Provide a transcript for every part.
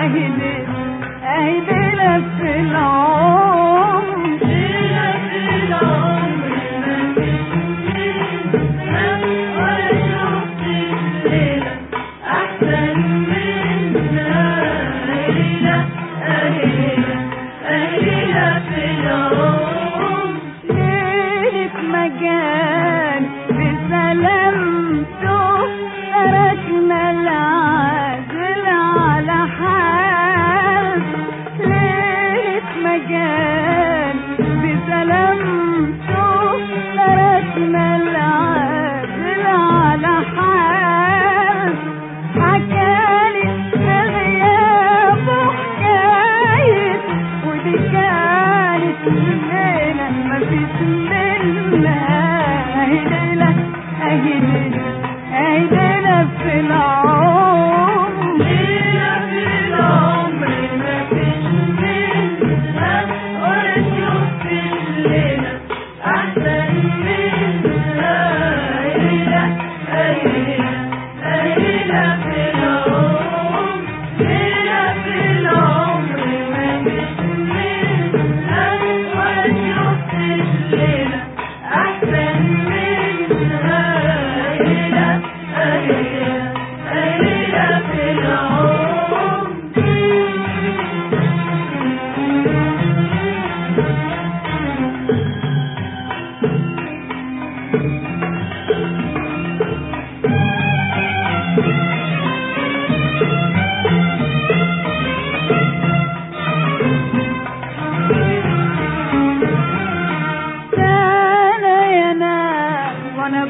اهي ليلة اهي ليلة في العمر، ليلة في العمر ما فيش منها ولا شفت الليلة أحسن منها. ليلة ليلة ليلة في العمر، ليلة مجال بسلامته تركنا العاجل على حال. ليلة مجال بسلامته تركنا العاجل على حال. حكالي بغيابه حكاية ودي كانت الليلة مفيش منها. اهي ليلة اهي ليلة اهي ليلة في العمر، ليلة في العمر ما فيش منها ولا شفت الليلة أحسن منها. ليلة ليلة ليلة في العمر، ليلة في العمر ما فيش منها ولا شفت الليلة أحسن منها. ليلة ليلة ليلة في العمر، كان ينام وانا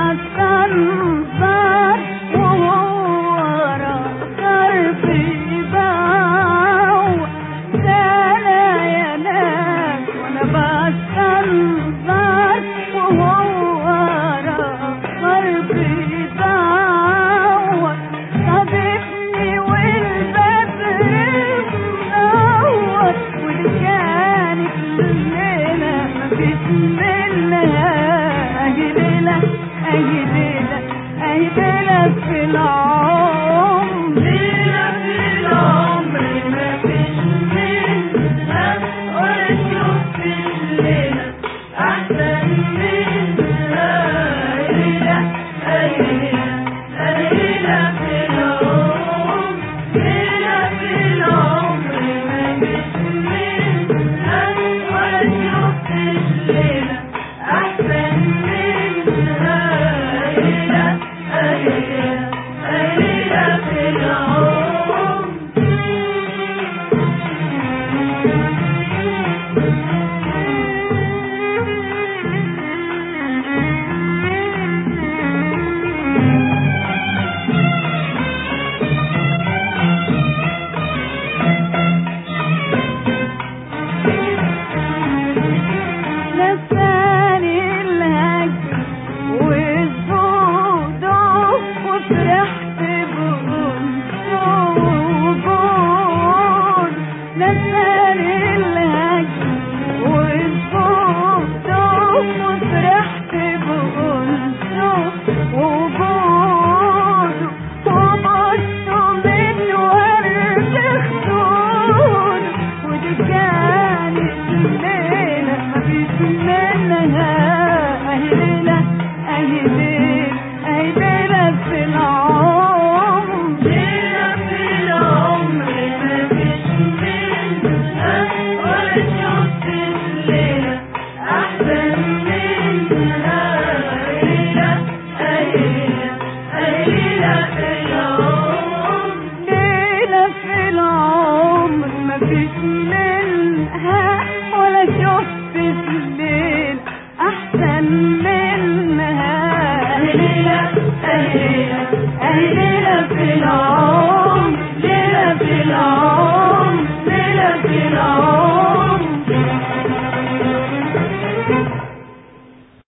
بستنظر وهو راخر في باو. كان ينام وانا بستنظر وهو راخر في باو. صادفني والبدر منور ودي كانت الليلة مفيش منها. اهي ليلة اهي ليلة اهي ليلة في العمر، ليلة في العمر ما فيش منها ولا شفت الليلة أحسن منها. ليلة ليلة ليلة في العمر، ليلة في العمر ما فيش منها ولا شفت الليلة أحسن منها. ليلة ليلة ليلة في العمر، نساني الهجر والزهد وفرحت بأنسه وجود. نساني الهجر والزهد وفرحت بأنسه وجود. وبصت من ورد خدود ودي كانت الليلة مفيش منها. اهي ليلة اهي ليلة اهي ليلة في العمر، ليلة في العمر ما فيش منها ولا شفت الليلة أحسن منها. ليلة ليلة ليلة في العمر، ليلة في العمر مفيش منها ولا شفت الليل أحسن منها. ليلة ليلة أهي ليلة